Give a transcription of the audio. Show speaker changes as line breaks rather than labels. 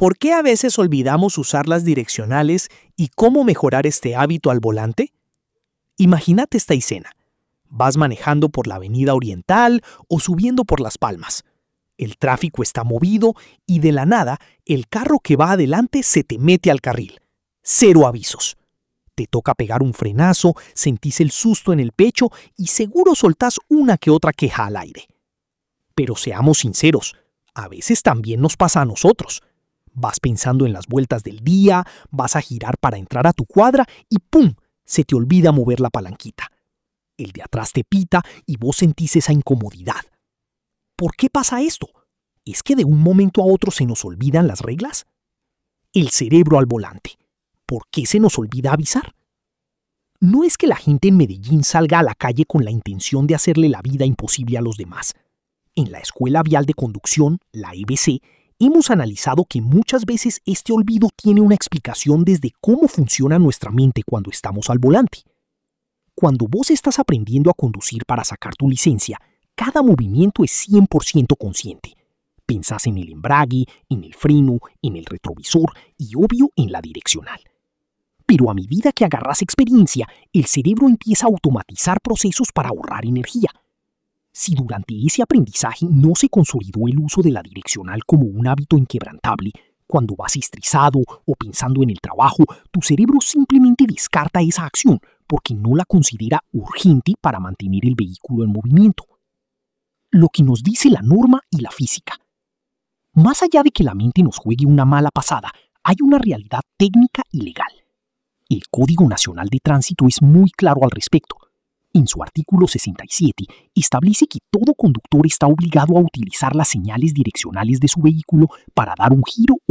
¿Por qué a veces olvidamos usar las direccionales y cómo mejorar este hábito al volante? Imagínate esta escena. Vas manejando por la Avenida Oriental o subiendo por Las Palmas. El tráfico está movido y de la nada el carro que va adelante se te mete al carril. Cero avisos. Te toca pegar un frenazo, sentís el susto en el pecho y seguro soltás una que otra queja al aire. Pero seamos sinceros, a veces también nos pasa a nosotros. Vas pensando en las vueltas del día, vas a girar para entrar a tu cuadra y ¡pum!, se te olvida mover la palanquita. El de atrás te pita y vos sentís esa incomodidad. ¿Por qué pasa esto? ¿Es que de un momento a otro se nos olvidan las reglas? El cerebro al volante. ¿Por qué se nos olvida avisar? No es que la gente en Medellín salga a la calle con la intención de hacerle la vida imposible a los demás. En la Escuela Vial de Conducción, la EVC, hemos analizado que muchas veces este olvido tiene una explicación desde cómo funciona nuestra mente cuando estamos al volante. Cuando vos estás aprendiendo a conducir para sacar tu licencia, cada movimiento es 100% consciente. Pensás en el embrague, en el freno, en el retrovisor y, obvio, en la direccional. Pero a medida que agarras experiencia, el cerebro empieza a automatizar procesos para ahorrar energía. Si durante ese aprendizaje no se consolidó el uso de la direccional como un hábito inquebrantable, cuando vas estresado o pensando en el trabajo, tu cerebro simplemente descarta esa acción porque no la considera urgente para mantener el vehículo en movimiento. Lo que nos dice la norma y la física. Más allá de que la mente nos juegue una mala pasada, hay una realidad técnica y legal. El Código Nacional de Tránsito es muy claro al respecto. En su artículo 67, establece que todo conductor está obligado a utilizar las señales direccionales de su vehículo para dar un giro